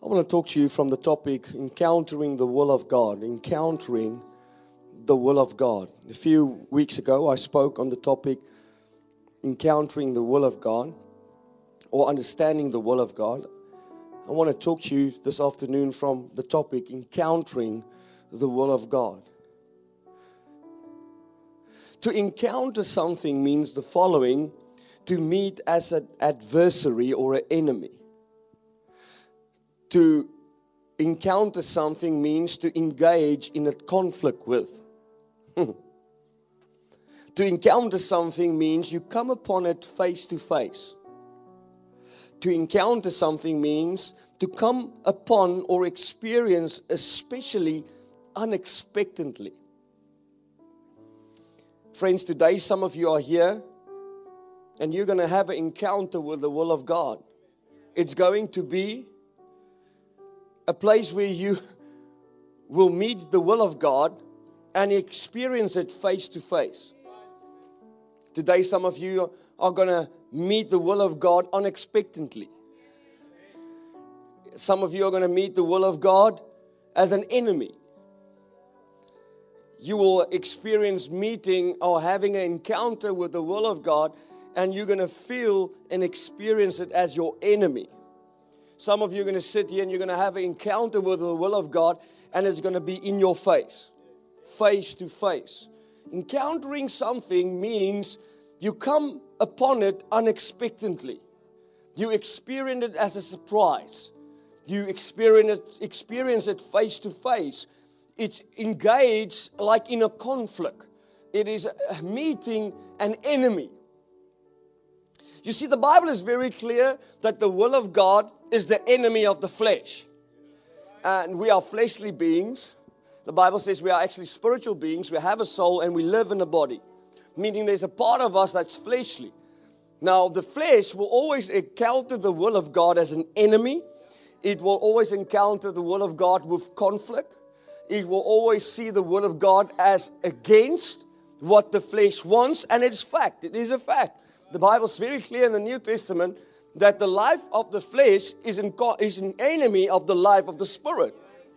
I want to talk to you from the topic, encountering the will of God. Encountering the will of God. A few weeks ago, I spoke on the topic, encountering the will of God, or understanding the will of God. I want to talk to you this afternoon from the topic, encountering the will of God. To encounter something means the following: to meet as an adversary or an enemy. To encounter something means to engage in a conflict with. To encounter something means you come upon it face to face. To encounter something means to come upon or experience, especially unexpectedly. Friends, today some of you are here and you're going to have an encounter with the will of God. It's going to be a place where you will meet the will of God and experience it face to face. Today some of you are going to meet the will of God unexpectedly. Some of you are going to meet the will of God as an enemy. You will experience meeting or having an encounter with the will of God, and you're going to feel and experience it as your enemy. Some of you are going to sit here and you're going to have an encounter with the will of God, and it's going to be in your face, face to face. Encountering something means you come upon it unexpectedly. You experience it as a surprise. You experience it face to face. It's engaged like in a conflict. It is meeting an enemy. You see, the Bible is very clear that the will of God is the enemy of the flesh. And we are fleshly beings. The Bible says we are actually spiritual beings. We have a soul and we live in a body. Meaning there's a part of us that's fleshly. Now, the flesh will always encounter the will of God as an enemy. It will always encounter the will of God with conflict. It will always see the will of God as against what the flesh wants. And it's fact. It is a fact. The Bible is very clear in the New Testament that the life of the flesh is an enemy of the life of the Spirit.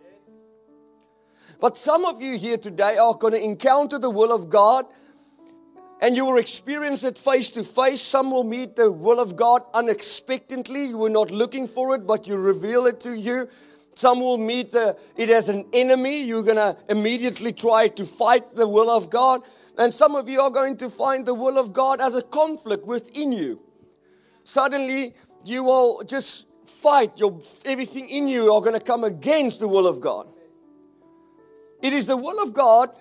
But some of you here today are going to encounter the will of God, and you will experience it face to face. Some will meet the will of God unexpectedly. You were not looking for it, but you reveal it to you. Some will meet it as an enemy. You're going to immediately try to fight the will of God. And some of you are going to find the will of God as a conflict within you. Suddenly, you will just fight. Everything in you are going to come against the will of God. It is the will of God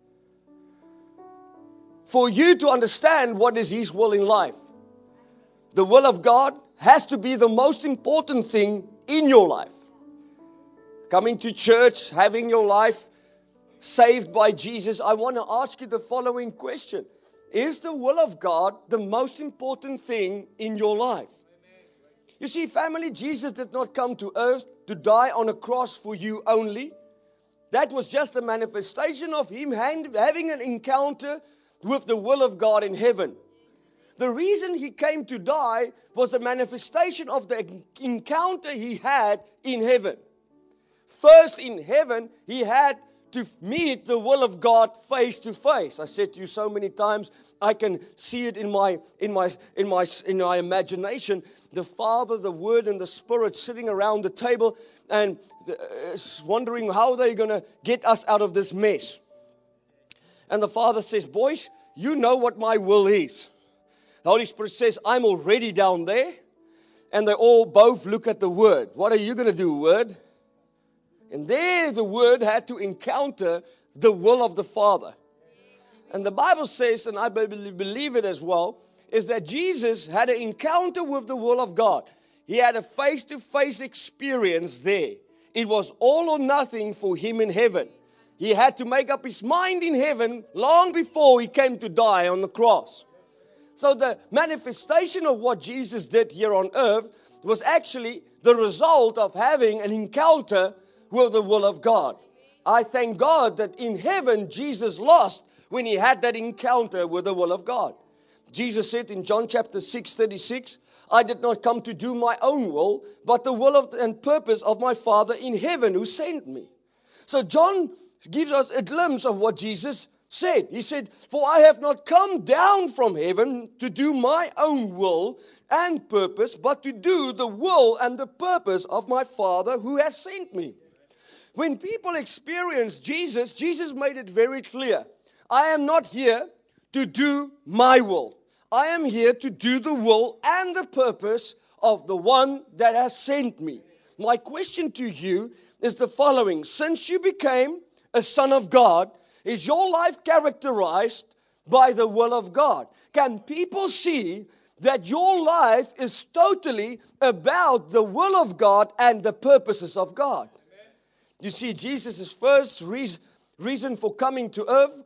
for you to understand what is His will in life. The will of God has to be the most important thing in your life. Coming to church, having your life saved by Jesus, I want to ask you the following question. Is the will of God the most important thing in your life? You see, family, Jesus did not come to earth to die on a cross for you only. That was just a manifestation of Him having an encounter with the will of God in heaven. The reason He came to die was a manifestation of the encounter He had in heaven. First, in heaven, He had to meet the will of God face to face. I said to you so many times, I can see it in my imagination. The Father, the Word, and the Spirit sitting around the table and wondering how they're going to get us out of this mess. And the Father says, boys, you know what my will is. The Holy Spirit says, I'm already down there. And they all both look at the Word. What are you going to do, Word? And there the Word had to encounter the will of the Father. And the Bible says, and I believe it as well, is that Jesus had an encounter with the will of God. He had a face-to-face experience there. It was all or nothing for Him in heaven. He had to make up His mind in heaven long before He came to die on the cross. So the manifestation of what Jesus did here on earth was actually the result of having an encounter with the will of God. I thank God that in heaven Jesus lost when He had that encounter with the will of God. Jesus said in John chapter 6:36, I did not come to do my own will, but the will of and purpose of my Father in heaven who sent me. So John gives us a glimpse of what Jesus said. He said, for I have not come down from heaven to do my own will and purpose, but to do the will and the purpose of my Father who has sent me. When people experience Jesus, Jesus made it very clear. I am not here to do my will. I am here to do the will and the purpose of the one that has sent me. My question to you is the following. Since you became a son of God, is your life characterized by the will of God? Can people see that your life is totally about the will of God and the purposes of God? Amen. You see, Jesus' first reason for coming to earth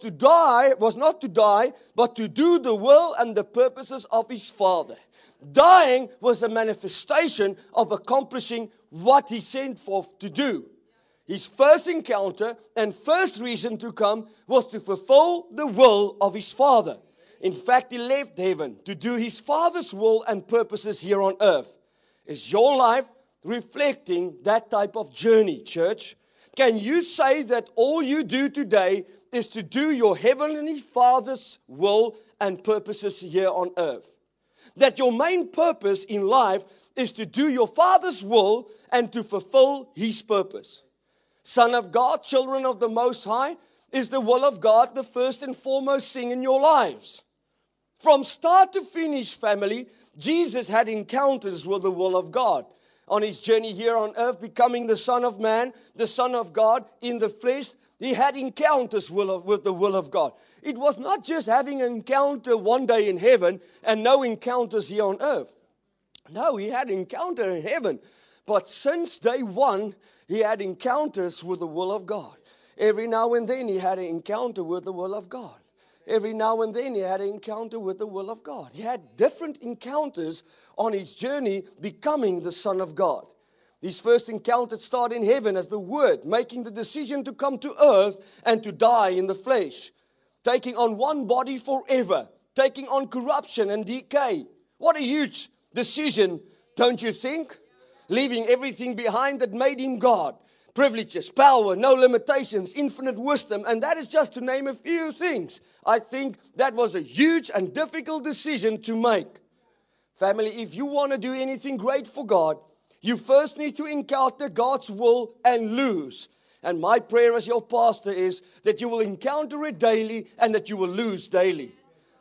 was not to die, but to do the will and the purposes of His Father. Dying was a manifestation of accomplishing what He sent forth to do. His first encounter and first reason to come was to fulfill the will of His Father. In fact, He left heaven to do His Father's will and purposes here on earth. Is your life reflecting that type of journey, church? Can you say that all you do today is to do your Heavenly Father's will and purposes here on earth? That your main purpose in life is to do your Father's will and to fulfill His purpose. Son of God, children of the Most High, is the will of God the first and foremost thing in your lives. From start to finish, family, Jesus had encounters with the will of God. On His journey here on earth, becoming the Son of Man, the Son of God in the flesh, He had encounters with the will of God. It was not just having an encounter one day in heaven and no encounters here on earth. No, He had encounter in heaven. But since day one, He had encounters with the will of God. Every now and then He had an encounter with the will of God. Every now and then He had an encounter with the will of God. He had different encounters on His journey becoming the Son of God. His first encounter started in heaven as the Word, making the decision to come to earth and to die in the flesh. Taking on one body forever. Taking on corruption and decay. What a huge decision, don't you think? Leaving everything behind that made Him God. Privileges, power, no limitations, infinite wisdom, and that is just to name a few things. I think that was a huge and difficult decision to make. Family, if you want to do anything great for God, you first need to encounter God's will and lose. And my prayer as your pastor is that you will encounter it daily and that you will lose daily.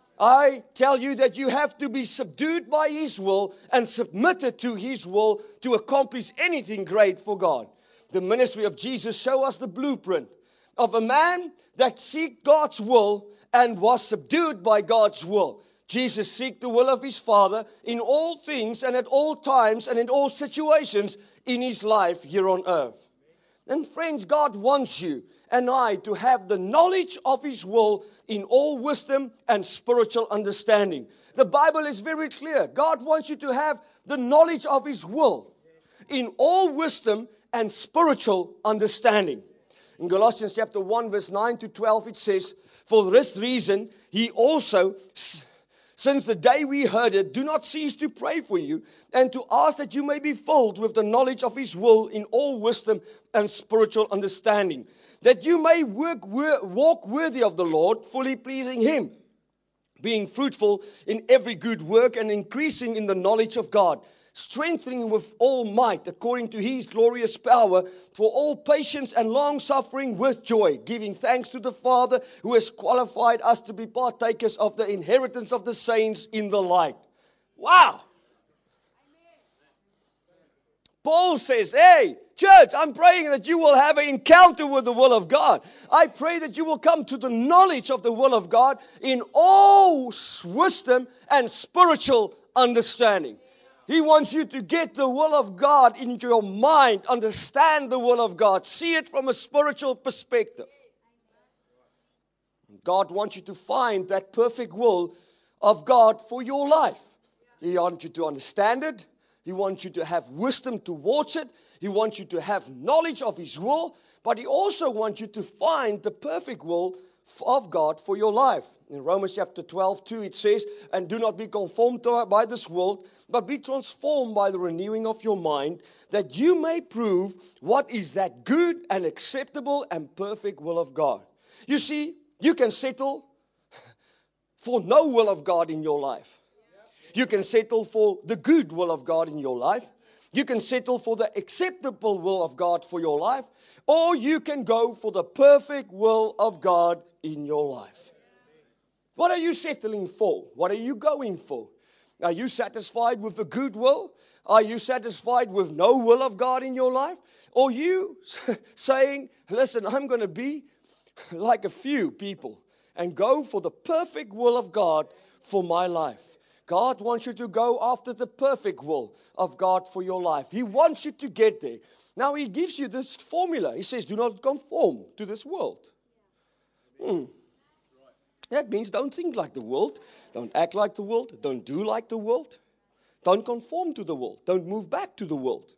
I tell you that you have to be subdued by His will and submitted to His will to accomplish anything great for God. The ministry of Jesus shows us the blueprint of a man that sought God's will and was subdued by God's will. Jesus sought the will of His Father in all things and at all times and in all situations in His life here on earth. And friends, God wants you and I to have the knowledge of His will in all wisdom and spiritual understanding. The Bible is very clear. God wants you to have the knowledge of His will in all wisdom and spiritual understanding. In Galatians chapter 1 verse 9 to 12 it says, for this reason He also, since the day we heard it, do not cease to pray for you and to ask that you may be filled with the knowledge of His will in all wisdom and spiritual understanding, that you may walk worthy of the Lord, fully pleasing Him, being fruitful in every good work and increasing in the knowledge of God, strengthening with all might according to His glorious power, for all patience and long suffering with joy, giving thanks to the Father who has qualified us to be partakers of the inheritance of the saints in the light. Wow! Paul says, hey, church, I'm praying that you will have an encounter with the will of God. I pray that you will come to the knowledge of the will of God in all wisdom and spiritual understanding. He wants you to get the will of God into your mind, understand the will of God, see it from a spiritual perspective. God wants you to find that perfect will of God for your life. He wants you to understand it. He wants you to have wisdom towards it. He wants you to have knowledge of His will. But He also wants you to find the perfect will of God for your life. In Romans chapter 12:2 it says, and do not be conformed by this world, but be transformed by the renewing of your mind, that you may prove what is that good and acceptable and perfect will of God. You see, you can settle for no will of God in your life. You can settle for the good will of God in your life. You can settle for the acceptable will of God for your life. Or you can go for the perfect will of God in your life. What are you settling for? What are you going for? Are you satisfied with the good will? Are you satisfied with no will of God in your life? Or you saying, listen, I'm going to be like a few people and go for the perfect will of God for my life. God wants you to go after the perfect will of God for your life. He wants you to get there. Now He gives you this formula. He says, do not conform to this world. That means don't think like the world. Don't act like the world. Don't do like the world. Don't conform to the world. Don't move back to the world.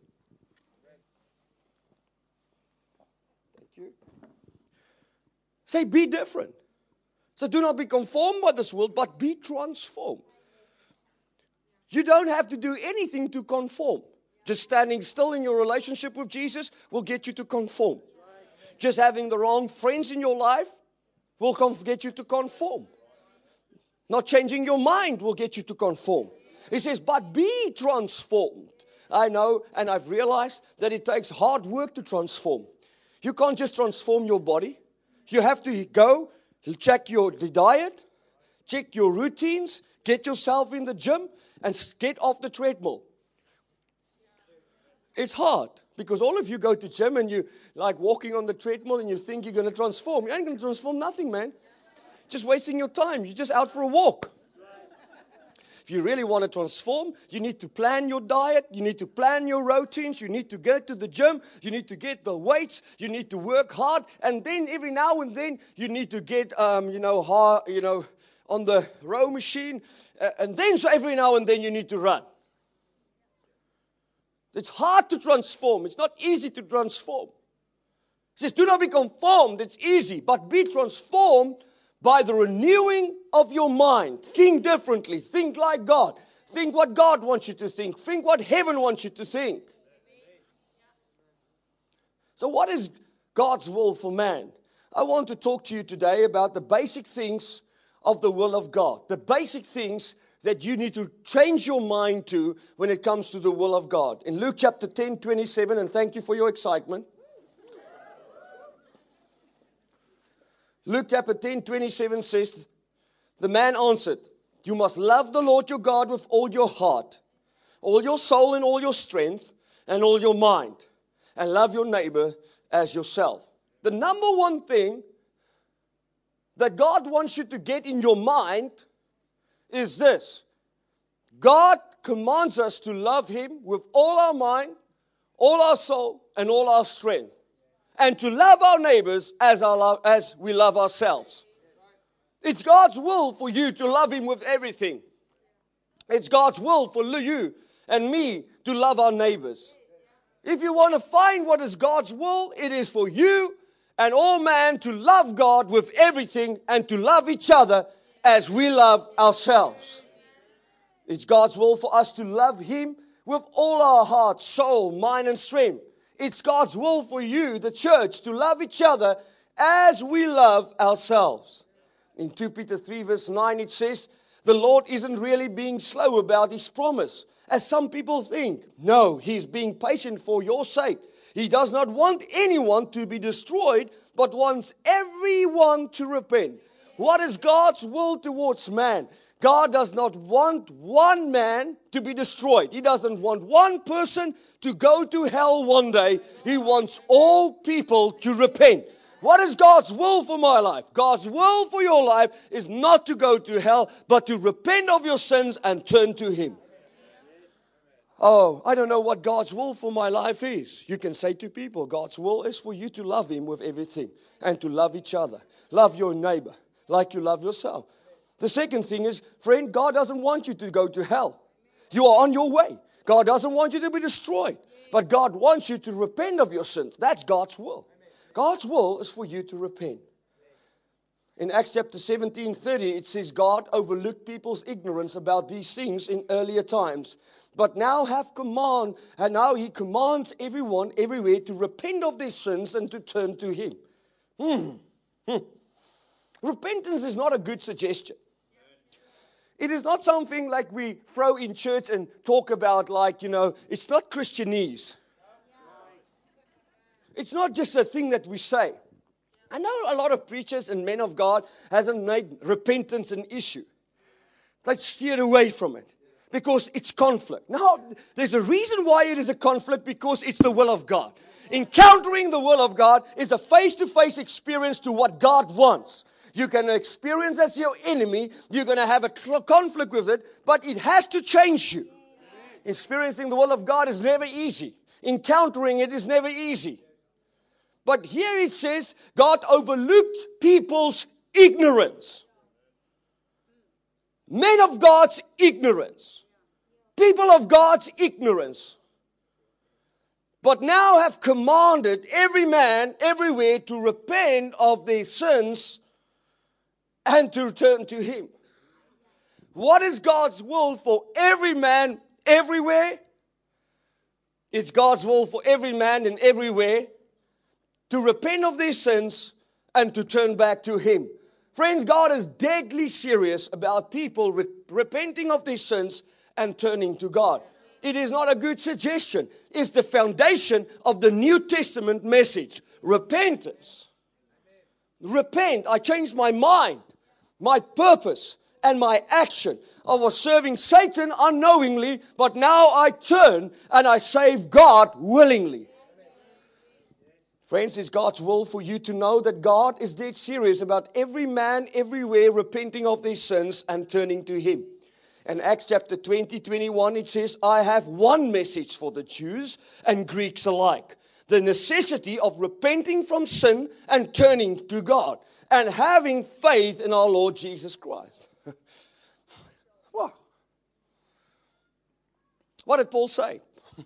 Thank you. Say, be different. So do not be conformed by this world, but be transformed. You don't have to do anything to conform. Just standing still in your relationship with Jesus will get you to conform. Just having the wrong friends in your life will get you to conform. Not changing your mind will get you to conform. He says, but be transformed. I know, and I've realized that it takes hard work to transform. You can't just transform your body. You have to go, check the diet, check your routines, get yourself in the gym, and get off the treadmill. It's hard because all of you go to gym and you like walking on the treadmill and you think you're going to transform. You ain't going to transform nothing, man. Just wasting your time. You're just out for a walk. If you really want to transform, you need to plan your diet. You need to plan your routines. You need to go to the gym. You need to get the weights. You need to work hard. And then every now and then you need to get, on the row machine. And then so every now and then you need to run. It's hard to transform. It's not easy to transform. He says, do not be conformed. It's easy. But be transformed by the renewing of your mind. Think differently. Think like God. Think what God wants you to think. Think what heaven wants you to think. So what is God's will for man? I want to talk to you today about the basic things of the will of God. The basic things that you need to change your mind to when it comes to the will of God. In Luke chapter 10:27, and thank you for your excitement. Luke chapter 10:27 says, the man answered, you must love the Lord your God with all your heart, all your soul and all your strength, and all your mind, and love your neighbor as yourself. The number one thing that God wants you to get in your mind is this. God commands us to love Him with all our mind, all our soul, and all our strength. And to love our neighbors as we love ourselves. It's God's will for you to love Him with everything. It's God's will for you and me to love our neighbors. If you want to find what is God's will, it is for you and all man to love God with everything and to love each other as we love ourselves. It's God's will for us to love Him with all our heart, soul, mind, and strength. It's God's will for you, the church, to love each other as we love ourselves. In 2 Peter 3 verse 9 it says, the Lord isn't really being slow about His promise, as some people think. No, He's being patient for your sake. He does not want anyone to be destroyed, but wants everyone to repent. What is God's will towards man? God does not want one man to be destroyed. He doesn't want one person to go to hell one day. He wants all people to repent. What is God's will for my life? God's will for your life is not to go to hell, but to repent of your sins and turn to Him. Oh, I don't know what God's will for my life is. You can say to people, God's will is for you to love Him with everything and to love each other. Love your neighbor like you love yourself. The second thing is, friend, God doesn't want you to go to hell. You are on your way. God doesn't want you to be destroyed. But God wants you to repent of your sins. That's God's will. God's will is for you to repent. In Acts chapter 17:30, it says, God overlooked people's ignorance about these things in earlier times. But now now he commands everyone everywhere to repent of their sins and to turn to him. Repentance is not a good suggestion. It is not something like we throw in church and talk about it's not Christianese. It's not just a thing that we say. I know a lot of preachers and men of God hasn't made repentance an issue. They steer away from it because it's conflict. Now, there's a reason why it is a conflict, because it's the will of God. Encountering the will of God is a face-to-face experience to what God wants. You can experience as your enemy. You're going to have a conflict with it, but it has to change you. Experiencing the will of God is never easy. Encountering it is never easy. But here it says, God overlooked people's ignorance. Men of God's ignorance. People of God's ignorance. But now have commanded every man everywhere to repent of their sins and to return to him. What is God's will for every man everywhere? It's God's will for every man and everywhere to repent of their sins and to turn back to him. Friends, God is deadly serious about people repenting of their sins and turning to God. It is not a good suggestion. It's the foundation of the New Testament message. Repentance. Repent. I changed my mind, my purpose, and my action. I was serving Satan unknowingly, but now I turn and I save God willingly. Friends, it's God's will for you to know that God is dead serious about every man everywhere repenting of their sins and turning to him. In Acts chapter 20:21, it says, I have one message for the Jews and Greeks alike. The necessity of repenting from sin and turning to God and having faith in our Lord Jesus Christ. Wow. What did Paul say?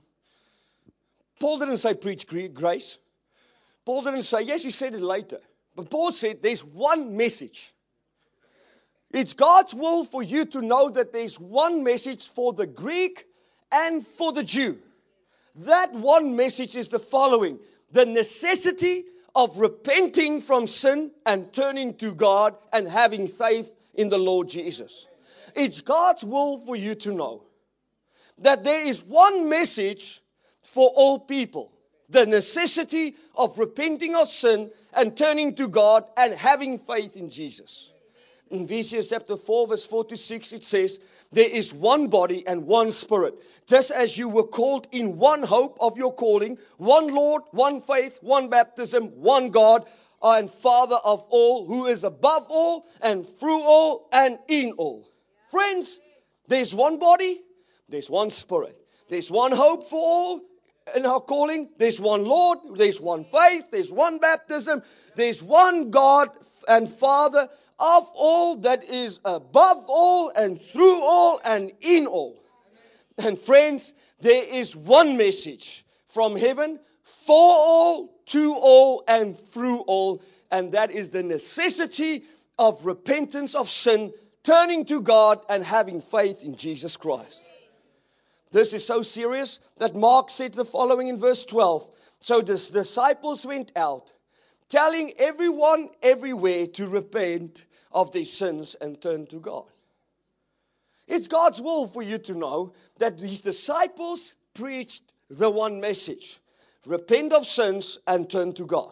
Paul didn't say preach grace. Paul didn't say, yes, he said it later. But Paul said there's one message. It's God's will for you to know that there's one message for the Greek and for the Jew. That one message is the following: the necessity of repenting from sin and turning to God and having faith in the Lord Jesus. It's God's will for you to know that there is one message for all people. The necessity of repenting of sin and turning to God and having faith in Jesus. In Ephesians chapter 4, verse 4-6, it says, there is one body and one spirit, just as you were called in one hope of your calling, one Lord, one faith, one baptism, one God, and Father of all, who is above all and through all and in all. Friends, there's one body, there's one spirit, there's one hope for all in our calling, there's one Lord, there's one faith, there's one baptism, there's one God and Father of all, that is above all and through all and in all. And friends, there is one message from heaven for all, to all, and through all, and that is the necessity of repentance of sin, turning to God, and having faith in Jesus Christ. This is so serious that Mark said the following in verse 12. So the disciples went out, telling everyone everywhere to repent of their sins and turn to God. It's God's will for you to know that these disciples preached the one message: repent of sins and turn to God.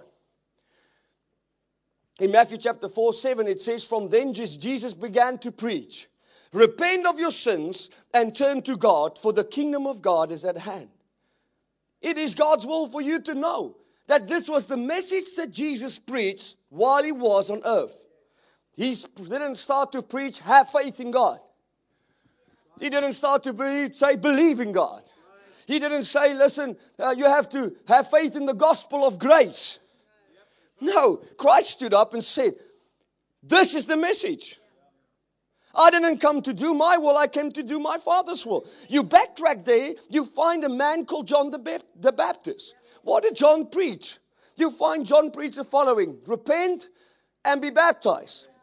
In Matthew chapter 4:7, it says, from then Jesus began to preach, repent of your sins and turn to God, for the kingdom of God is at hand. It is God's will for you to know that this was the message that Jesus preached while he was on earth. He didn't start to preach, have faith in God. He didn't start to say, believe in God. He didn't say, listen, you have to have faith in the gospel of grace. No, Christ stood up and said, this is the message. I didn't come to do my will, I came to do my Father's will. You backtrack there, you find a man called John the Baptist. What did John preach? You find John preach the following: repent and be baptized.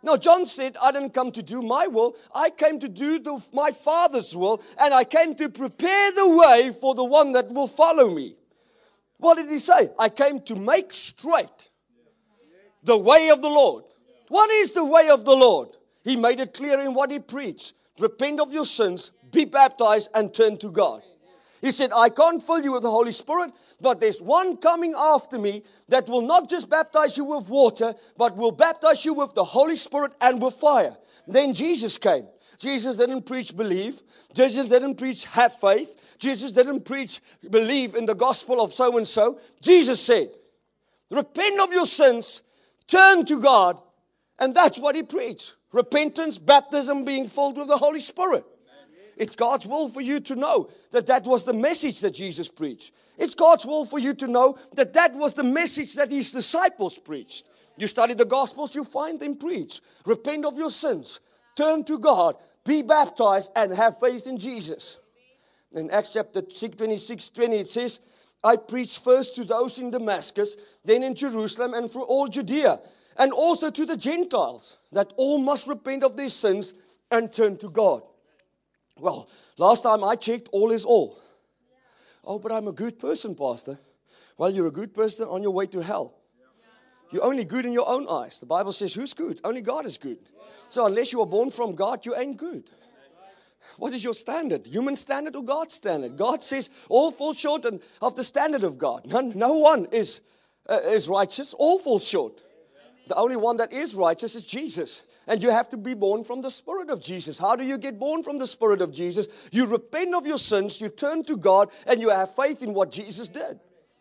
Now, John said, I didn't come to do my will. I came to do my Father's will. And I came to prepare the way for the one that will follow me. What did he say? I came to make straight the way of the Lord. What is the way of the Lord? He made it clear in what he preached. Repent of your sins, be baptized, and turn to God. He said, I can't fill you with the Holy Spirit, but there's one coming after me that will not just baptize you with water, but will baptize you with the Holy Spirit and with fire. Then Jesus came. Jesus didn't preach believe. Jesus didn't preach have faith. Jesus didn't preach believe in the gospel of so-and-so. Jesus said, repent of your sins, turn to God, and that's what he preached. Repentance, baptism, being filled with the Holy Spirit. It's God's will for you to know that that was the message that Jesus preached. It's God's will for you to know that that was the message that his disciples preached. You study the Gospels, you find them preach. Repent of your sins, turn to God, be baptized, and have faith in Jesus. In Acts chapter 26:20, it says, I preached first to those in Damascus, then in Jerusalem, and through all Judea, and also to the Gentiles, that all must repent of their sins and turn to God. Well, last time I checked, all is all. Oh, but I'm a good person, Pastor. Well, you're a good person on your way to hell. You're only good in your own eyes. The Bible says, who's good? Only God is good. So unless you are born from God, you ain't good. What is your standard? Human standard or God's standard? God says all fall short of the standard of God. No one is righteous. All fall short. The only one that is righteous is Jesus. And you have to be born from the Spirit of Jesus. How do you get born from the Spirit of Jesus? You repent of your sins, you turn to God, and you have faith in what Jesus did.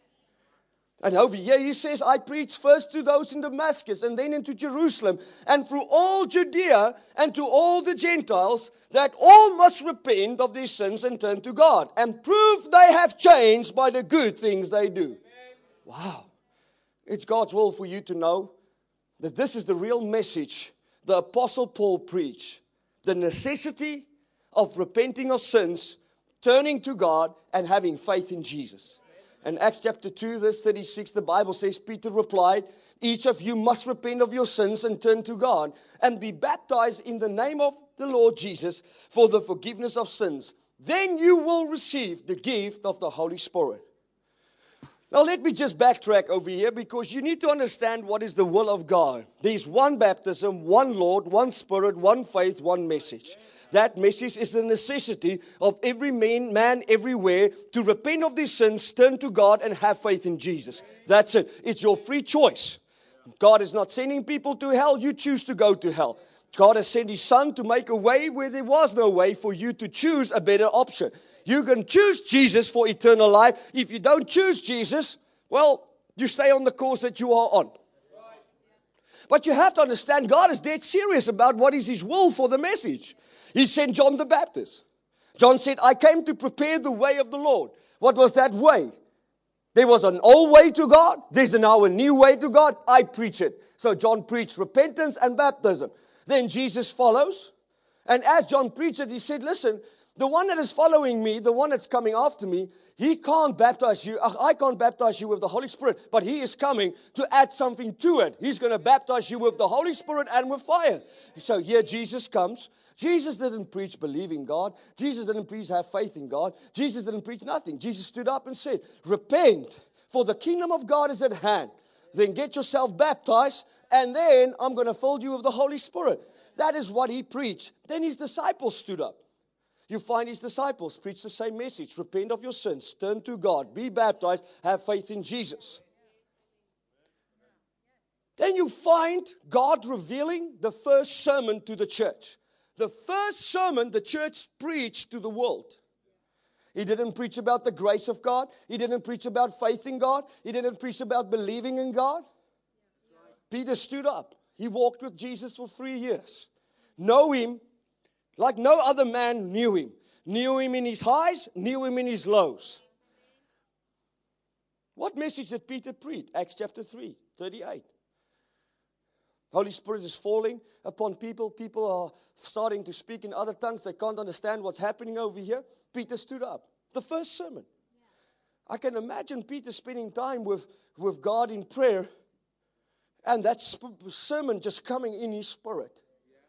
And over here he says, I preach first to those in Damascus, and then into Jerusalem, and through all Judea, and to all the Gentiles, that all must repent of their sins and turn to God, and prove they have changed by the good things they do. Wow. It's God's will for you to know that this is the real message the Apostle Paul preached. The necessity of repenting of sins, turning to God, and having faith in Jesus. In Acts chapter 2, verse 36, the Bible says, Peter replied, each of you must repent of your sins and turn to God, and be baptized in the name of the Lord Jesus for the forgiveness of sins. Then you will receive the gift of the Holy Spirit. Now let me just backtrack over here, because you need to understand what is the will of God. There's one baptism, one Lord, one Spirit, one faith, one message. That message is the necessity of every man everywhere to repent of their sins, turn to God, and have faith in Jesus. That's it. It's your free choice. God is not sending people to hell. You choose to go to hell. God has sent His Son to make a way where there was no way, for you to choose a better option. You can choose Jesus for eternal life. If you don't choose Jesus, well, you stay on the course that you are on. But you have to understand, God is dead serious about what is His will for the message. He sent John the Baptist. John said, I came to prepare the way of the Lord. What was that way? There was an old way to God. There's now a new way to God. I preach it. So John preached repentance and baptism. Then Jesus follows. And as John preached it, he said, listen, the one that is following me, the one that's coming after me, he can't baptize you. I can't baptize you with the Holy Spirit, but he is coming to add something to it. He's going to baptize you with the Holy Spirit and with fire. So here Jesus comes. Jesus didn't preach believe in God. Jesus didn't preach have faith in God. Jesus didn't preach nothing. Jesus stood up and said, repent, for the kingdom of God is at hand. Then get yourself baptized, and then I'm going to fill you with the Holy Spirit. That is what he preached. Then his disciples stood up. You find his disciples preach the same message. Repent of your sins, turn to God, be baptized, have faith in Jesus. Then you find God revealing the first sermon to the church. The first sermon the church preached to the world. He didn't preach about the grace of God. He didn't preach about faith in God. He didn't preach about believing in God. Peter stood up. He walked with Jesus for 3 years. Know him like no other man knew him. Knew him in his highs, knew him in his lows. What message did Peter preach? Acts chapter 3, 38. Holy Spirit is falling upon people. People are starting to speak in other tongues. They can't understand what's happening over here. Peter stood up. The first sermon. I can imagine Peter spending time with God in prayer. And that sermon just coming in his spirit.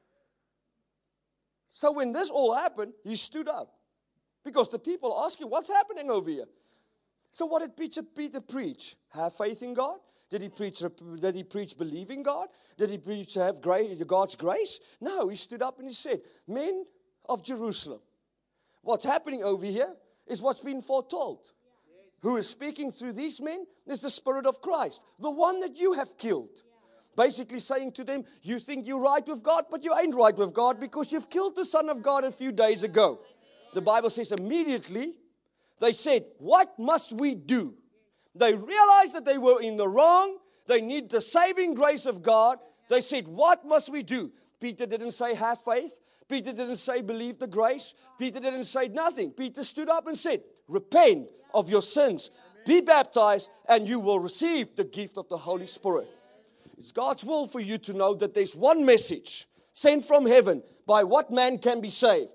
So when this all happened, he stood up. Because the people asked him, what's happening over here? So what did Peter preach? Have faith in God? Did he preach believing God? Did he preach have God's grace? No, he stood up and he said, men of Jerusalem, what's happening over here is what's been foretold. Who is speaking through these men is the Spirit of Christ, the one that you have killed. Basically saying to them, you think you're right with God, but you ain't right with God because you've killed the Son of God a few days ago. The Bible says immediately they said, what must we do? They realized that they were in the wrong. They need the saving grace of God. They said, what must we do? Peter didn't say have faith. Peter didn't say believe the grace. Peter didn't say nothing. Peter stood up and said, repent of your sins. Be baptized and you will receive the gift of the Holy Spirit. It's God's will for you to know that there's one message sent from heaven by what man can be saved.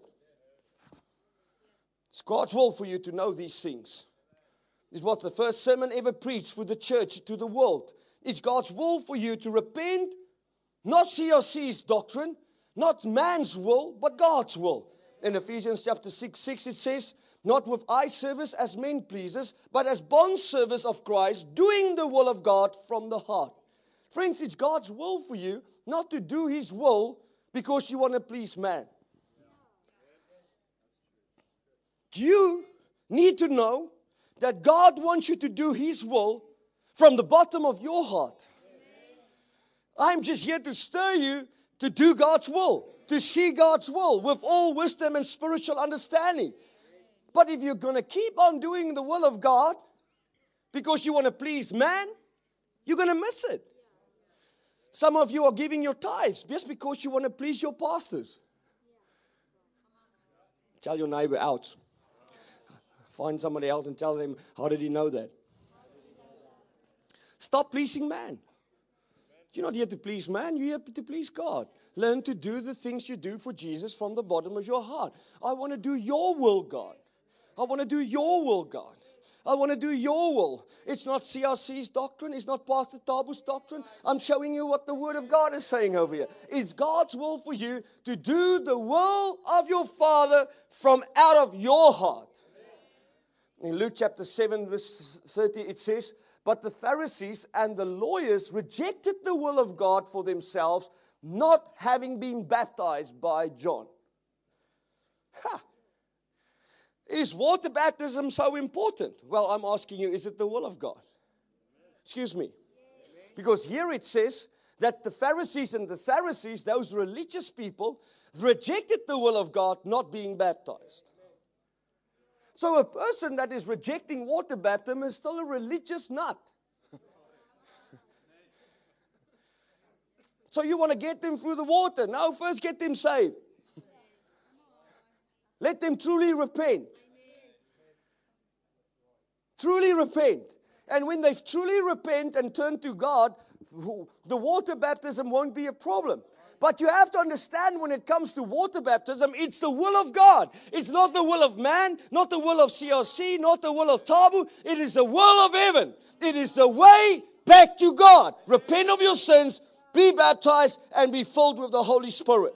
It's God's will for you to know these things. It was the first sermon ever preached for the church to the world. It's God's will for you to repent, not CRC's doctrine, not man's will, but God's will. In Ephesians chapter 6 it says, not with eye service as men pleasers, but as bond servants of Christ, doing the will of God from the heart. Friends, it's God's will for you not to do His will because you want to please man. You need to know that God wants you to do His will from the bottom of your heart. I'm just here to stir you to do God's will, to see God's will with all wisdom and spiritual understanding. But if you're going to keep on doing the will of God because you want to please man, you're going to miss it. Some of you are giving your tithes just because you want to please your pastors. Tell your neighbor, ouch. Find somebody else and tell them, how did he know that? Stop pleasing man. You're not here to please man, you're here to please God. Learn to do the things you do for Jesus from the bottom of your heart. I want to do your will, God. I want to do your will, God. I want to do your will. It's not CRC's doctrine. It's not Pastor Tabu's doctrine. I'm showing you what the Word of God is saying over here. It's God's will for you to do the will of your Father from out of your heart. In Luke chapter 7 verse 30 it says, but the Pharisees and the lawyers rejected the will of God for themselves, not having been baptized by John. Is water baptism so important? Well, I'm asking you, is it the will of God? Excuse me. Because here it says that the Pharisees and the Sadducees, those religious people, rejected the will of God, not being baptized. So a person that is rejecting water baptism is still a religious nut. So you want to get them through the water. Now first get them saved. Let them truly repent. Truly repent. And when they truly repent and turn to God, the water baptism won't be a problem. But you have to understand when it comes to water baptism, it's the will of God. It's not the will of man, not the will of CRC, not the will of Tabu. It is the will of heaven. It is the way back to God. Repent of your sins, be baptized, and be filled with the Holy Spirit.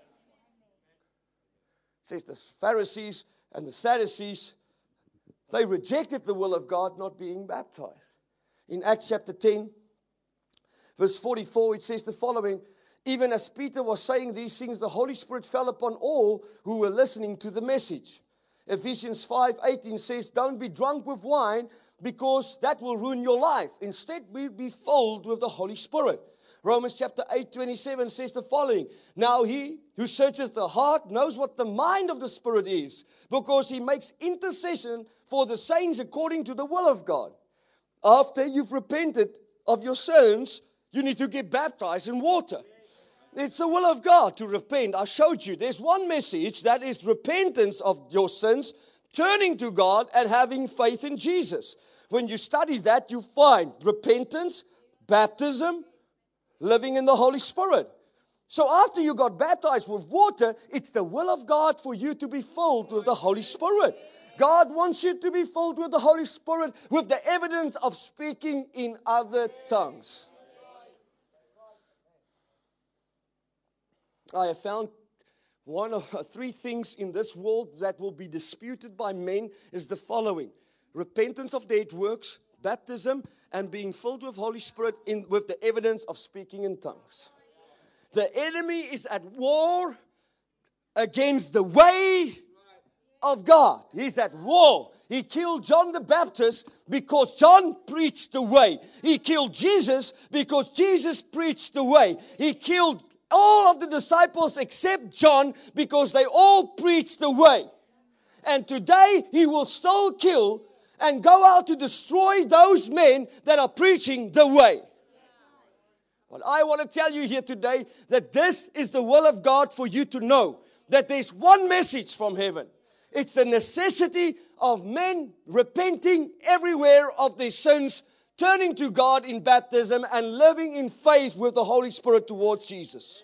It says the Pharisees and the Sadducees, they rejected the will of God, not being baptized. In Acts chapter 10, verse 44, it says the following, even as Peter was saying these things, the Holy Spirit fell upon all who were listening to the message. Ephesians 5:18 says, don't be drunk with wine because that will ruin your life. Instead, be filled with the Holy Spirit. Romans chapter 8:27 says the following, now he who searches the heart knows what the mind of the Spirit is, because he makes intercession for the saints according to the will of God. After you've repented of your sins, you need to get baptized in water. It's the will of God to repent. I showed you. There's one message that is repentance of your sins, turning to God and having faith in Jesus. When you study that, you find repentance, baptism, living in the Holy Spirit. So after you got baptized with water, it's the will of God for you to be filled with the Holy Spirit. God wants you to be filled with the Holy Spirit with the evidence of speaking in other tongues. I have found one of three things in this world that will be disputed by men is the following: repentance of dead works, baptism, and being filled with Holy Spirit with the evidence of speaking in tongues. The enemy is at war against the way of God. He's at war. He killed John the Baptist because John preached the way. He killed Jesus because Jesus preached the way. He killed all of the disciples except John because they all preached the way. And today he will still kill and go out to destroy those men that are preaching the way. But I want to tell you here today that this is the will of God for you to know that there's one message from heaven. It's the necessity of men repenting everywhere of their sins, turning to God in baptism, and living in faith with the Holy Spirit towards Jesus.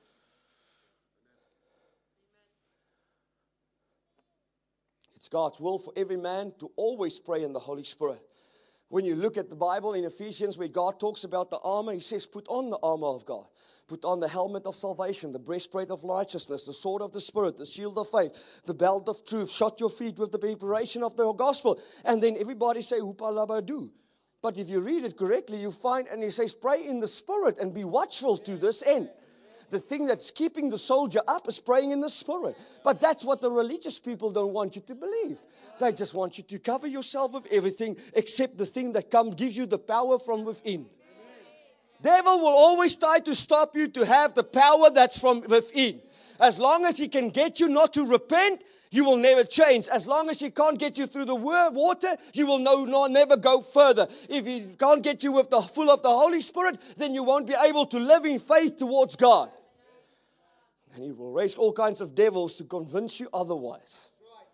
It's God's will for every man to always pray in the Holy Spirit. When you look at the Bible in Ephesians where God talks about the armor, He says, put on the armor of God. Put on the helmet of salvation, the breastplate of righteousness, the sword of the Spirit, the shield of faith, the belt of truth. Shod your feet with the preparation of the gospel. And then everybody say, Hupalabadu. But if you read it correctly, you find, and He says, pray in the Spirit and be watchful to this end. The thing that's keeping the soldier up is praying in the Spirit. But that's what the religious people don't want you to believe. They just want you to cover yourself with everything except the thing that gives you the power from within. Devil will always try to stop you to have the power that's from within. As long as he can get you not to repent, you will never change. As long as he can't get you through the water, you will never go further. If he can't get you with the full of the Holy Spirit, then you won't be able to live in faith towards God. And he will raise all kinds of devils to convince you otherwise.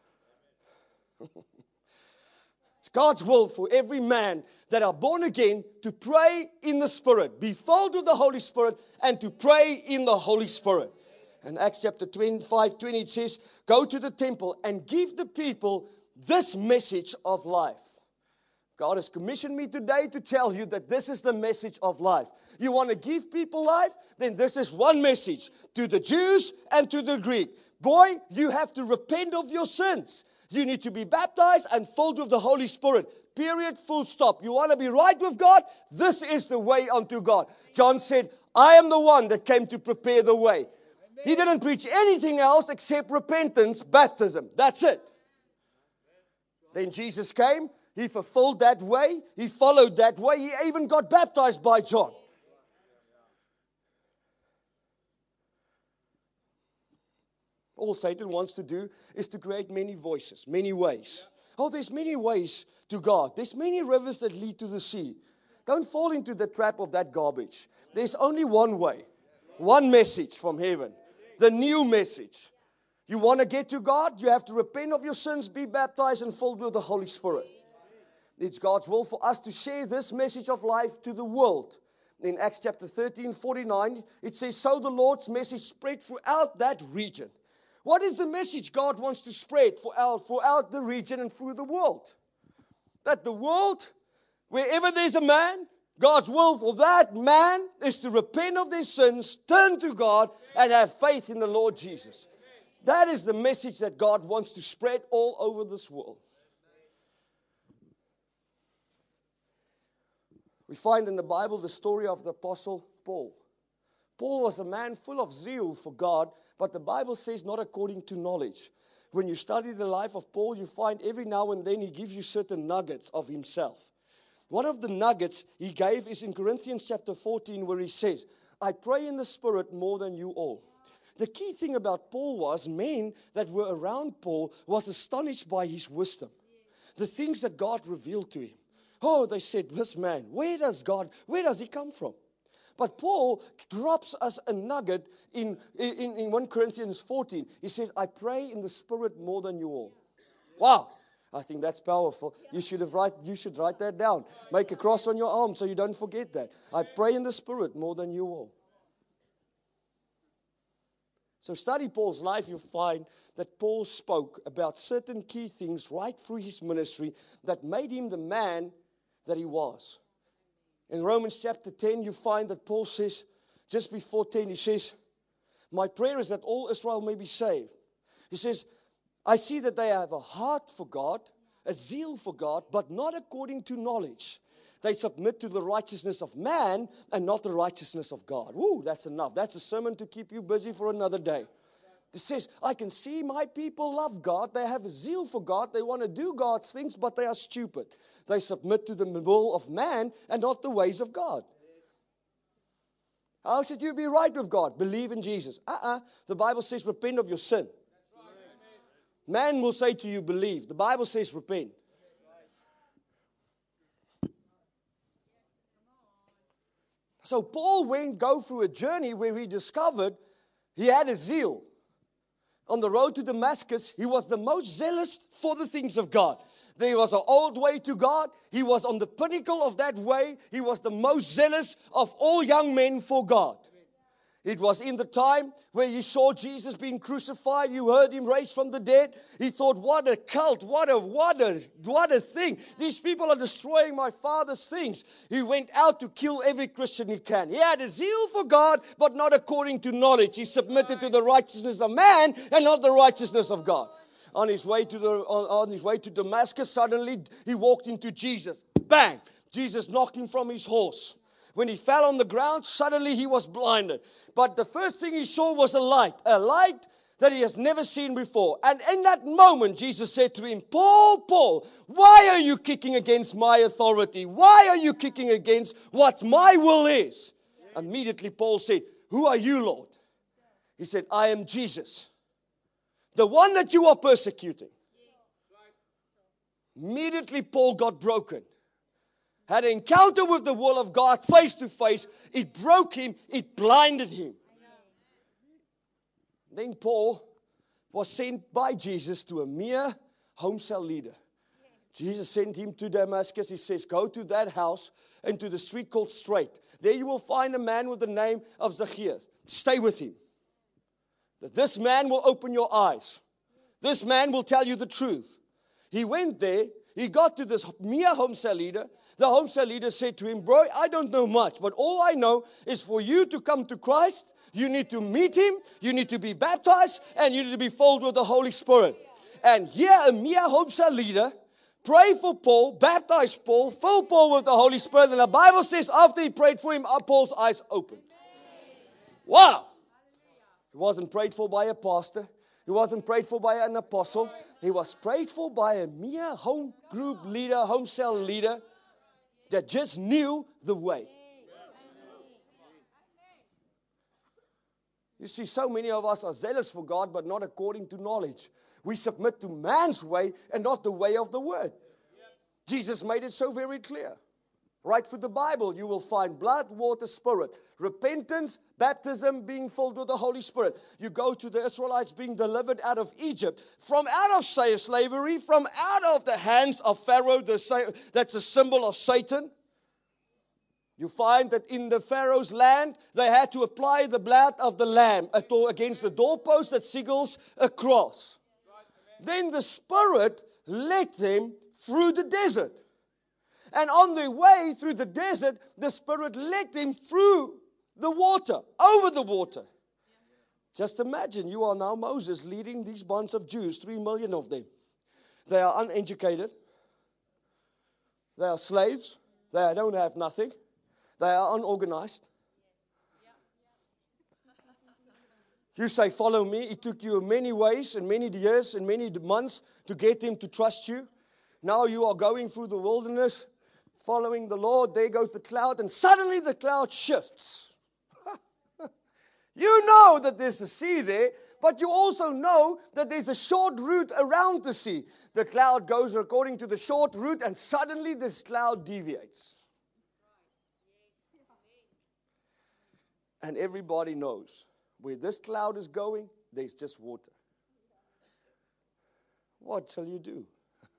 It's God's will for every man that are born again to pray in the Spirit, be filled with the Holy Spirit, and to pray in the Holy Spirit. In Acts chapter 25:20 it says, go to the temple and give the people this message of life. God has commissioned me today to tell you that this is the message of life. You want to give people life? Then this is one message to the Jews and to the Greek. Boy, you have to repent of your sins. You need to be baptized and filled with the Holy Spirit. Period, full stop. You want to be right with God? This is the way unto God. John said, I am the one that came to prepare the way. He didn't preach anything else except repentance, baptism. That's it. Then Jesus came. He fulfilled that way. He followed that way. He even got baptized by John. All Satan wants to do is to create many voices, many ways. Oh, there's many ways to God. There's many rivers that lead to the sea. Don't fall into the trap of that garbage. There's only one way, one message from heaven, the new message. You want to get to God? You have to repent of your sins, be baptized, and filled with the Holy Spirit. It's God's will for us to share this message of life to the world. In Acts chapter 13:49, it says, so the Lord's message spread throughout that region. What is the message God wants to spread throughout the region and through the world? That the world, wherever there's a man, God's will for that man is to repent of their sins, turn to God, and have faith in the Lord Jesus. That is the message that God wants to spread all over this world. We find in the Bible the story of the Apostle Paul. Paul was a man full of zeal for God, but the Bible says not according to knowledge. When you study the life of Paul, you find every now and then he gives you certain nuggets of himself. One of the nuggets he gave is in Corinthians chapter 14, where he says, I pray in the Spirit more than you all. The key thing about Paul was men that were around Paul was astonished by his wisdom. The things that God revealed to him. Oh, they said, this man, where does he come from? But Paul drops us a nugget in 1 Corinthians 14. He says, I pray in the Spirit more than you all. Wow. I think that's powerful. You should write that down. Make a cross on your arm so you don't forget that. I pray in the Spirit more than you all. So study Paul's life, you'll find that Paul spoke about certain key things right through his ministry that made him the man that he was. In Romans chapter 10, you find that Paul says, just before 10, he says, My prayer is that all Israel may be saved. He says, I see that they have a heart for God, a zeal for God, but not according to knowledge. They submit to the righteousness of man and not the righteousness of God. Woo, that's enough. That's a sermon to keep you busy for another day. It says, I can see my people love God. They have a zeal for God. They want to do God's things, but they are stupid. They submit to the will of man and not the ways of God. How should you be right with God? Believe in Jesus. The Bible says repent of your sin. Man will say to you, believe. The Bible says repent. So Paul go through a journey where he discovered he had a zeal. On the road to Damascus, he was the most zealous for the things of God. There was an old way to God. He was on the pinnacle of that way. He was the most zealous of all young men for God. It was in the time where he saw Jesus being crucified. You heard him raised from the dead. He thought, what a cult, what a thing. These people are destroying my Father's things. He went out to kill every Christian he can. He had a zeal for God, but not according to knowledge. He submitted to the righteousness of man and not the righteousness of God. On his way to Damascus, suddenly he walked into Jesus. Bang! Jesus knocked him from his horse. When he fell on the ground, suddenly he was blinded. But the first thing he saw was a light that he has never seen before. And in that moment, Jesus said to him, Paul, Paul, why are you kicking against my authority? Why are you kicking against what my will is? Immediately Paul said, who are you, Lord? He said, I am Jesus, the one that you are persecuting. Immediately Paul got broken. Had an encounter with the will of God face to face. It broke him. It blinded him. Then Paul was sent by Jesus to a mere home cell leader. Jesus sent him to Damascus. He says, go to that house and to the street called Straight. There you will find a man with the name of Zacchaeus. Stay with him. That this man will open your eyes. This man will tell you the truth. He went there. He got to this mere home cell leader. The home cell leader said to him, bro, I don't know much, but all I know is for you to come to Christ, you need to meet Him, you need to be baptized, and you need to be filled with the Holy Spirit. And here a mere home cell leader prayed for Paul, baptized Paul, filled Paul with the Holy Spirit, and the Bible says after he prayed for him, Paul's eyes opened. Wow! He wasn't prayed for by a pastor. He wasn't prayed for by an apostle. He was prayed for by a mere home group leader, home cell leader, that just knew the way. You see, so many of us are zealous for God, but not according to knowledge. We submit to man's way and not the way of the Word. Jesus made it so very clear. Right through the Bible, you will find blood, water, spirit. Repentance, baptism, being filled with the Holy Spirit. You go to the Israelites being delivered out of Egypt, from out of slavery, from out of the hands of Pharaoh, that's a symbol of Satan. You find that in the Pharaoh's land, they had to apply the blood of the lamb against the doorpost that signals a cross. Then the Spirit led them through the desert. And on their way through the desert, the Spirit led them through the water, over the water. Just imagine, you are now Moses leading these bunch of Jews, 3 million of them. They are uneducated. They are slaves. They don't have nothing. They are unorganized. You say, follow me. It took you many ways and many years and many months to get them to trust you. Now you are going through the wilderness, following the Lord. There goes the cloud, and suddenly the cloud shifts. You know that there's a sea there, but you also know that there's a short route around the sea. The cloud goes according to the short route, and suddenly this cloud deviates. And everybody knows where this cloud is going, there's just water. What shall you do?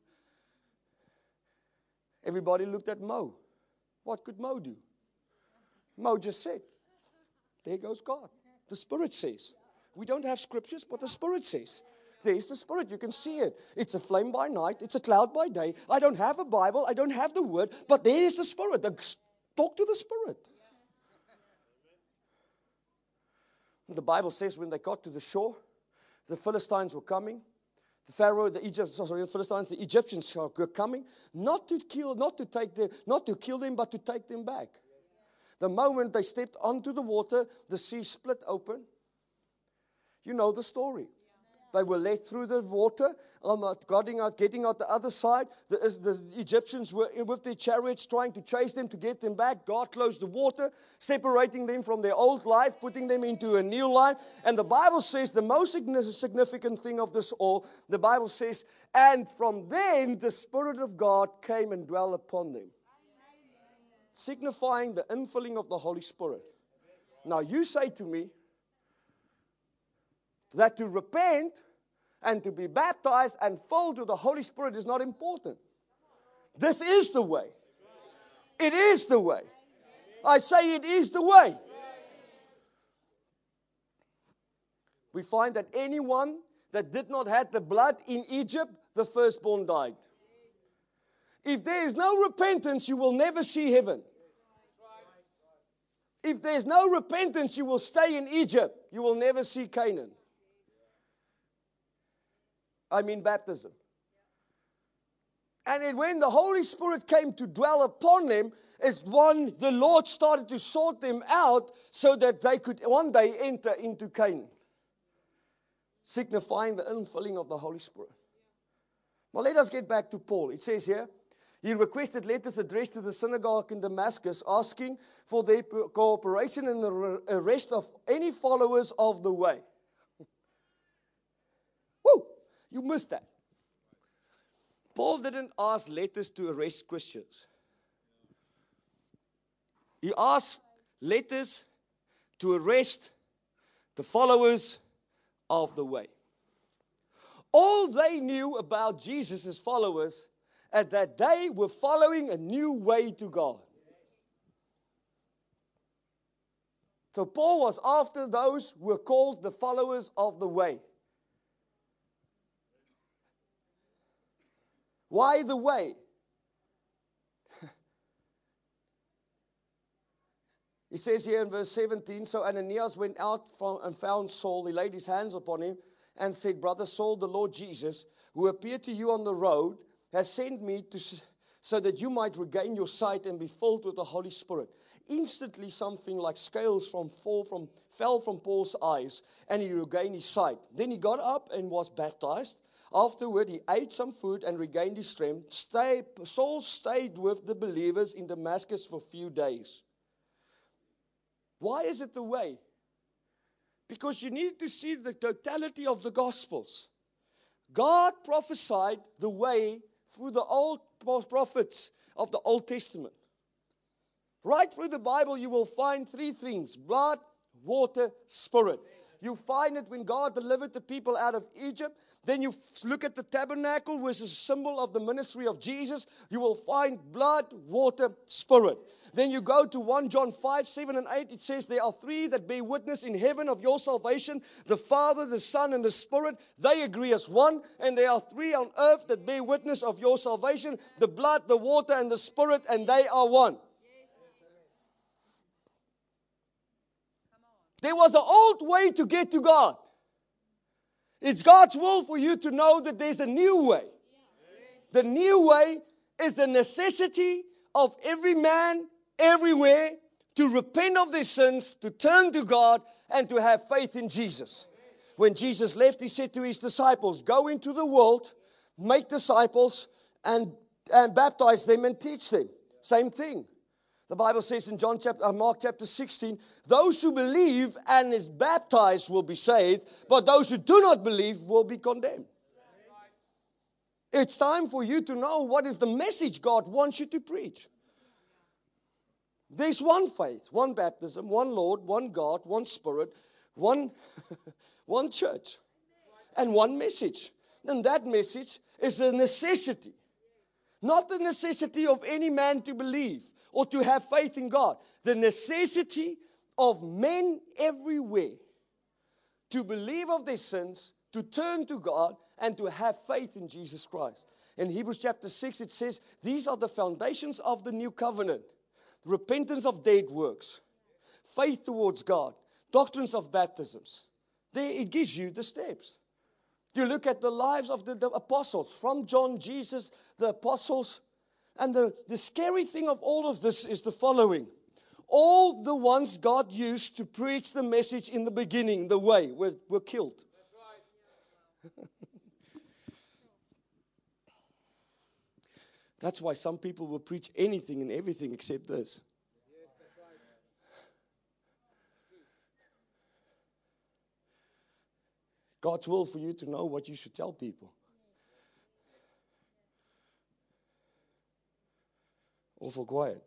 Everybody looked at Mo. What could Mo do? Mo just said, there goes God. The Spirit says. We don't have scriptures, but the Spirit says. There's the Spirit. You can see it. It's a flame by night. It's a cloud by day. I don't have a Bible. I don't have the Word. But there is the Spirit. Talk to the Spirit. The Bible says when they got to the shore, the Philistines were coming. The Pharaoh, the Philistines, the Egyptians were coming, not to kill them, but to take them back. The moment they stepped onto the water, the sea split open. You know the story. They were led through the water, getting out the other side. The Egyptians were with their chariots trying to chase them, to get them back. God closed the water, separating them from their old life, putting them into a new life. And the Bible says the most significant thing of this all, the Bible says, and from then the Spirit of God came and dwelt upon them. Signifying the infilling of the Holy Spirit. Now you say to me, that to repent and to be baptized and filled with the Holy Spirit is not important. This is the way. It is the way. I say it is the way. We find that anyone that did not have the blood in Egypt, the firstborn died. If there is no repentance, you will never see heaven. If there's no repentance, you will stay in Egypt. You will never see Canaan. I mean baptism. And when the Holy Spirit came to dwell upon them, is when the Lord started to sort them out so that they could one day enter into Canaan. Signifying the infilling of the Holy Spirit. Well, let us get back to Paul. It says here, he requested letters addressed to the synagogue in Damascus, asking for their cooperation in the arrest of any followers of the way. Woo! You missed that. Paul didn't ask letters to arrest Christians. He asked letters to arrest the followers of the way. All they knew about Jesus' followers at that day were following a new way to God. So Paul was after those who were called the followers of the way. Why the way? He says here in verse 17, so Ananias went out and found Saul. He laid his hands upon him and said, Brother Saul, the Lord Jesus, who appeared to you on the road, has sent me so that you might regain your sight and be filled with the Holy Spirit. Instantly something like scales fell from Paul's eyes, and he regained his sight. Then he got up and was baptized. Afterward, he ate some food and regained his strength. Saul stayed with the believers in Damascus for a few days. Why is it the way? Because you need to see the totality of the Gospels. God prophesied the way through the old prophets of the Old Testament. Right through the Bible, you will find three things: blood, water, spirit. You find it when God delivered the people out of Egypt. Then you look at the tabernacle, which is a symbol of the ministry of Jesus. You will find blood, water, spirit. Then you go to 1 John 5, 7 and 8. It says, there are three that bear witness in heaven of your salvation: the Father, the Son, and the Spirit. They agree as one. And there are three on earth that bear witness of your salvation: the blood, the water, and the Spirit. And they are one. There was an old way to get to God. It's God's will for you to know that there's a new way. The new way is the necessity of every man, everywhere, to repent of their sins, to turn to God, and to have faith in Jesus. When Jesus left, he said to his disciples, go into the world, make disciples, and baptize them and teach them. Same thing. The Bible says in Mark chapter 16, those who believe and is baptized will be saved, but those who do not believe will be condemned. It's time for you to know what is the message God wants you to preach. There's one faith, one baptism, one Lord, one God, one Spirit, one church, and one message. And that message is a necessity. Not the necessity of any man to believe or to have faith in God. The necessity of men everywhere to believe of their sins, to turn to God, and to have faith in Jesus Christ. In Hebrews chapter 6, it says, these are the foundations of the new covenant. Repentance of dead works, faith towards God, Doctrines of baptisms. There it gives you the steps. You look at the lives of the apostles, from John, Jesus, the apostles. And the scary thing of all of this is the following. All the ones God used to preach the message in the beginning, the way, were killed. That's right. That's why some people will preach anything and everything except this. Yes, that's right. God's will for you to know what you should tell people. Awful quiet.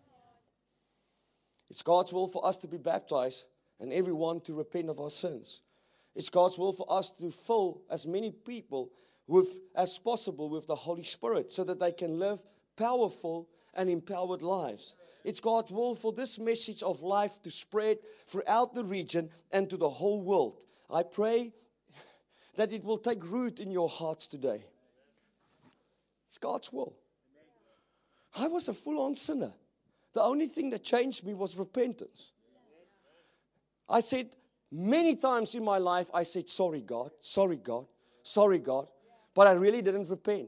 It's God's will for us to be baptized and everyone to repent of our sins. It's God's will for us to fill as many people as possible with the Holy Spirit so that they can live powerful and empowered lives. It's God's will for this message of life to spread throughout the region and to the whole world. I pray that it will take root in your hearts today. It's God's will. I was a full-on sinner. The only thing that changed me was repentance. I said many times in my life, I said, sorry God, sorry God, sorry God. But I really didn't repent.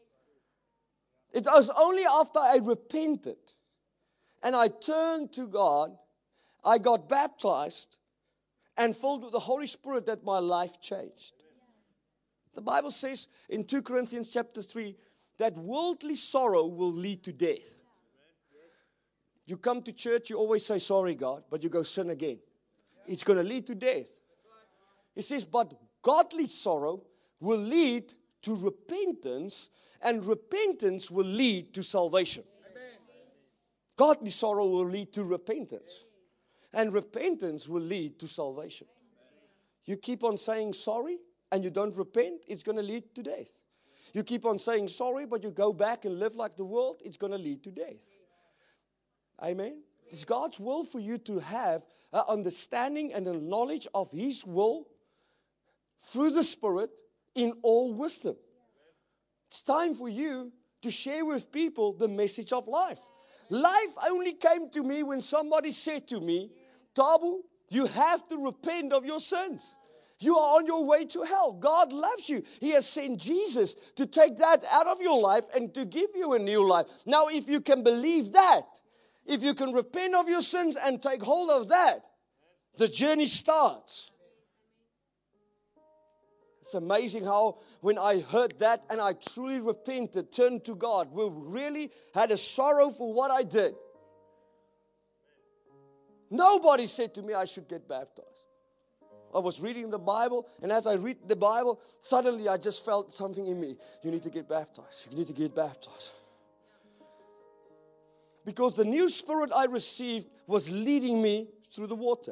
It was only after I repented and I turned to God, I got baptized and filled with the Holy Spirit that my life changed. The Bible says in 2 Corinthians chapter 3 that worldly sorrow will lead to death. You come to church, you always say, sorry God, but you go sin again. It's going to lead to death. It says, but godly sorrow will lead to repentance, and repentance will lead to salvation. Godly sorrow will lead to repentance, and repentance will lead to salvation. You keep on saying sorry, and you don't repent, it's going to lead to death. You keep on saying sorry, but you go back and live like the world, it's going to lead to death. Amen. It's God's will for you to have an understanding and a knowledge of His will through the Spirit in all wisdom. It's time for you to share with people the message of life. Life only came to me when somebody said to me, Tabu, you have to repent of your sins. You are on your way to hell. God loves you. He has sent Jesus to take that out of your life and to give you a new life. Now, if you can believe that, if you can repent of your sins and take hold of that, the journey starts. It's amazing how when I heard that and I truly repented, turned to God, we really had a sorrow for what I did. Nobody said to me I should get baptized. I was reading the Bible, and as I read the Bible, suddenly I just felt something in me. You need to get baptized. You need to get baptized. Because the new spirit I received was leading me through the water.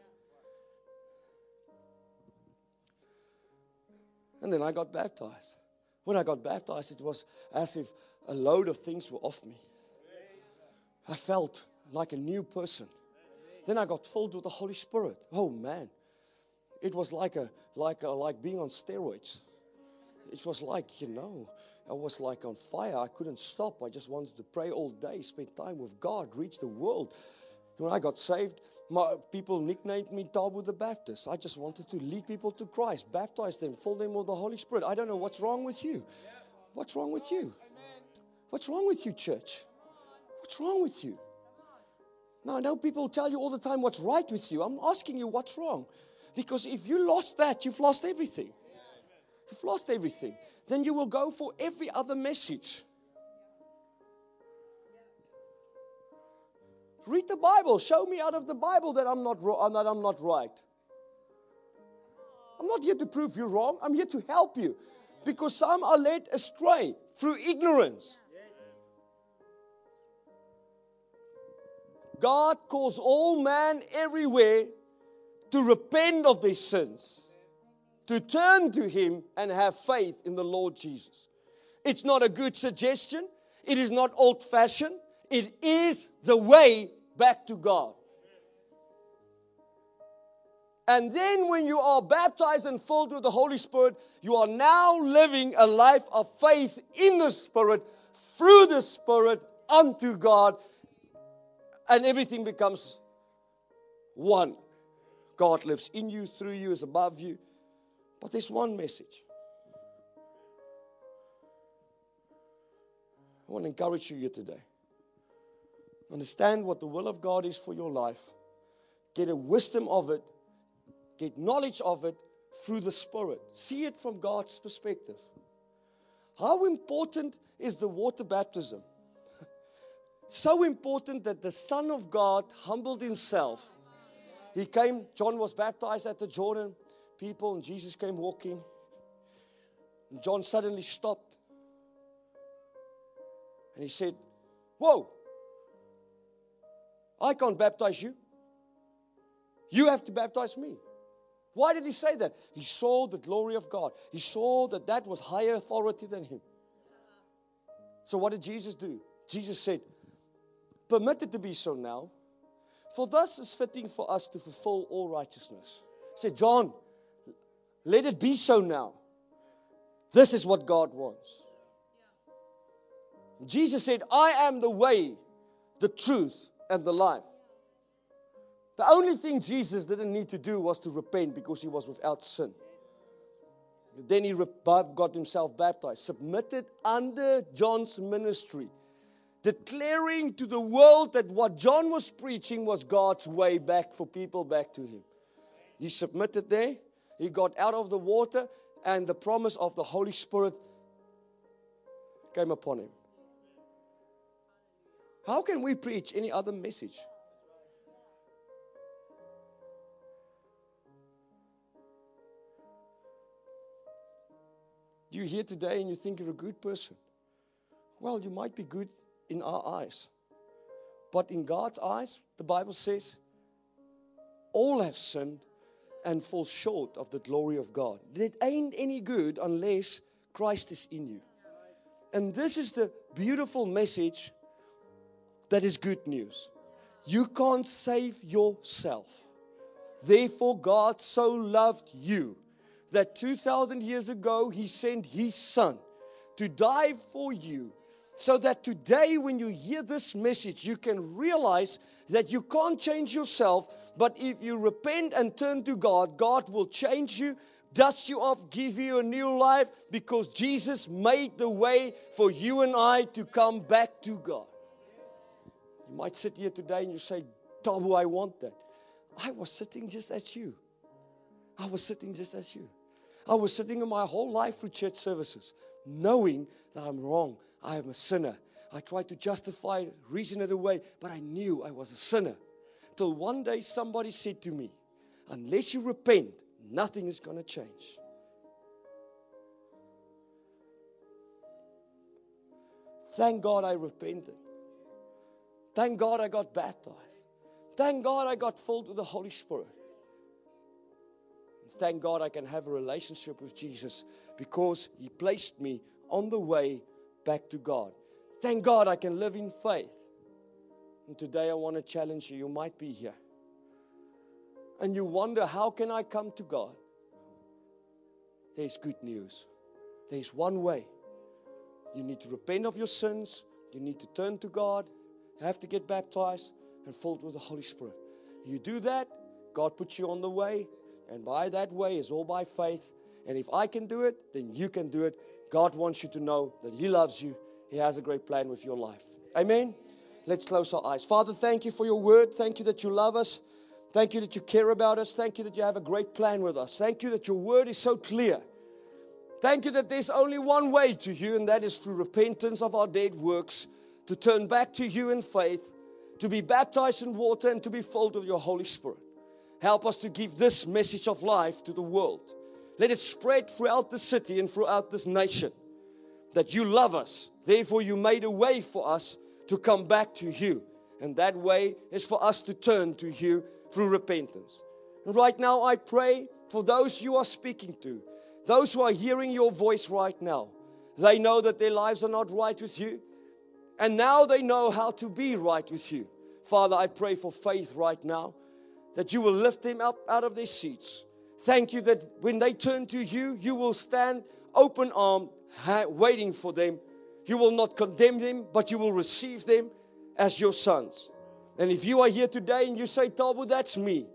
And then I got baptized. When I got baptized, it was as if a load of things were off me. I felt like a new person. Then I got filled with the Holy Spirit. Oh man, it was like being on steroids. It was like, I was like on fire. I couldn't stop. I just wanted to pray all day, spend time with God, reach the world. When I got saved, people nicknamed me Tabu the Baptist. I just wanted to lead people to Christ, baptize them, fill them with the Holy Spirit. I don't know what's wrong with you. What's wrong with you? What's wrong with you, church? What's wrong with you? Now, I know people tell you all the time what's right with you. I'm asking you what's wrong. Because if you lost that, you've lost everything. You've lost everything. Then you will go for every other message. Read the Bible. Show me out of the Bible that I'm not right. I'm not here to prove you wrong. I'm here to help you. Because some are led astray through ignorance. God calls all man everywhere to repent of their sins, to turn to Him and have faith in the Lord Jesus. It's not a good suggestion. It is not old-fashioned. It is the way back to God. And then when you are baptized and filled with the Holy Spirit, you are now living a life of faith in the Spirit, through the Spirit, unto God, and everything becomes one. God lives in you, through you, is above you. But there's one message. I want to encourage you here today. Understand what the will of God is for your life. Get a wisdom of it. Get knowledge of it through the Spirit. See it from God's perspective. How important is the water baptism? So important that the Son of God humbled himself. He came, John was baptized at the Jordan. People and Jesus came walking. And John suddenly stopped. And he said, "Whoa, I can't baptize you. You have to baptize me." Why did he say that? He saw the glory of God. He saw that that was higher authority than him. So what did Jesus do? Jesus said, "Permit it to be so now, for thus is fitting for us to fulfill all righteousness." He said, "John, let it be so now. This is what God wants." Jesus said, "I am the way, the truth, and the life." The only thing Jesus didn't need to do was to repent because he was without sin. Then he got himself baptized, submitted under John's ministry, declaring to the world that what John was preaching was God's way back for people back to him. He submitted there. He got out of the water, and the promise of the Holy Spirit came upon him. How can we preach any other message? You're here today and you think you're a good person. Well, you might be good in our eyes. But in God's eyes, the Bible says, all have sinned and fall short of the glory of God. It ain't any good unless Christ is in you. And this is the beautiful message that is good news. You can't save yourself. Therefore, God so loved you that 2,000 years ago, He sent His Son to die for you, so that today when you hear this message, you can realize that you can't change yourself, but if you repent and turn to God, God will change you, dust you off, give you a new life, because Jesus made the way for you and I to come back to God. You might sit here today and you say, "Tabu, I want that." I was sitting just as you. I was sitting just as you. I was sitting in my whole life through church services, knowing that I'm wrong. I am a sinner. I tried to justify it, reason it away, but I knew I was a sinner. Till one day somebody said to me, "Unless you repent, nothing is going to change." Thank God I repented. Thank God I got baptized. Thank God I got filled with the Holy Spirit. Thank God I can have a relationship with Jesus because He placed me on the way back to God. Thank God I can live in faith. And today I want to challenge you. You might be here. And you wonder, how can I come to God? There's good news. There's one way. You need to repent of your sins. You need to turn to God. You have to get baptized and filled with the Holy Spirit. You do that, God puts you on the way. And by that way is all by faith. And if I can do it, then you can do it. God wants you to know that He loves you. He has a great plan with your life. Amen? Let's close our eyes. Father, thank you for your word. Thank you that you love us. Thank you that you care about us. Thank you that you have a great plan with us. Thank you that your word is so clear. Thank you that there's only one way to you, and that is through repentance of our dead works, to turn back to you in faith, to be baptized in water, and to be filled with your Holy Spirit. Help us to give this message of life to the world. Let it spread throughout the city and throughout this nation, that you love us. Therefore, you made a way for us to come back to you. And that way is for us to turn to you through repentance. And right now, I pray for those you are speaking to, those who are hearing your voice right now. They know that their lives are not right with you. And now they know how to be right with you. Father, I pray for faith right now, that you will lift them up out of their seats. Thank you that when they turn to you, you will stand open-armed, waiting for them. You will not condemn them, but you will receive them as your sons. And if you are here today and you say, "Tabu, that's me.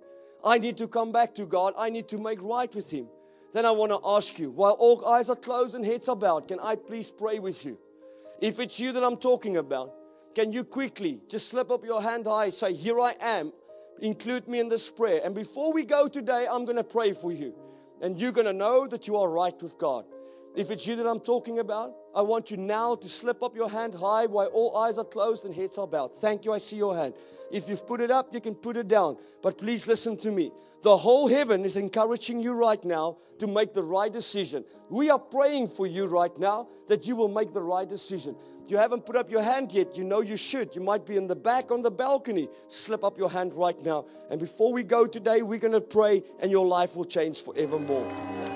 I need to come back to God. I need to make right with Him. Then I want to ask you, while all eyes are closed and heads are bowed, can I please pray with you? If it's you that I'm talking about, can you quickly just slip up your hand high, say, here I am, include me in this prayer. And before we go today, I'm going to pray for you. And you're going to know that you are right with God. If it's you that I'm talking about, I want you now to slip up your hand high while all eyes are closed and heads are bowed. Thank you, I see your hand. If you've put it up, you can put it down. But please listen to me. The whole heaven is encouraging you right now to make the right decision. We are praying for you right now that you will make the right decision. You haven't put up your hand yet. You know you should. You might be in the back on the balcony. Slip up your hand right now. And before we go today, we're going to pray and your life will change forevermore.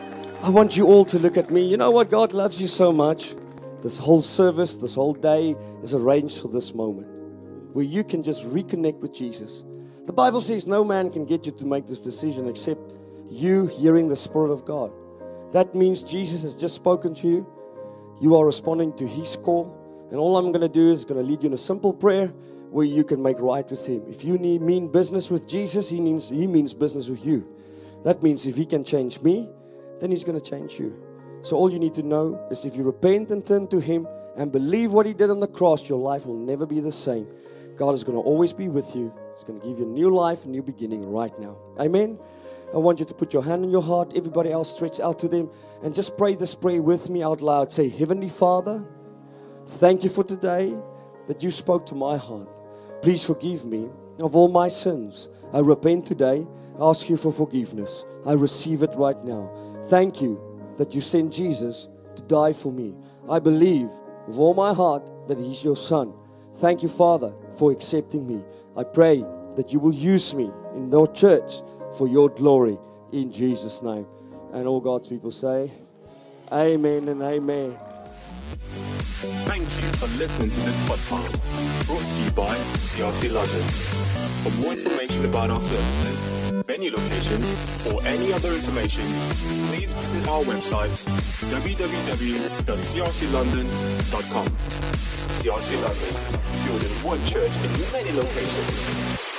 I want you all to look at me. You know what? God loves you so much. This whole service, this whole day is arranged for this moment where you can just reconnect with Jesus. The Bible says no man can get you to make this decision except you hearing the Spirit of God. That means Jesus has just spoken to you. You are responding to His call. And all I'm going to do is going to lead you in a simple prayer where you can make right with Him. If you mean business with Jesus, He means business with you. That means if He can change me, then He's going to change you. So all you need to know is if you repent and turn to Him and believe what He did on the cross, your life will never be the same. God is going to always be with you. He's going to give you a new life, a new beginning right now. Amen. I want you to put your hand on your heart. Everybody else stretch out to them and just pray this prayer with me out loud. Say, Heavenly Father, thank you for today that you spoke to my heart. Please forgive me of all my sins. I repent today. I ask you for forgiveness. I receive it right now. Thank you that you sent Jesus to die for me. I believe with all my heart that He's your Son. Thank you, Father, for accepting me. I pray that you will use me in your church for your glory in Jesus' name. And all God's people say, Amen and amen. Thank you for listening to this podcast, brought to you by CRC London. For more information about our services, venue locations, or any other information, please visit our website, www.crclondon.com. CRC London, building one church in many locations.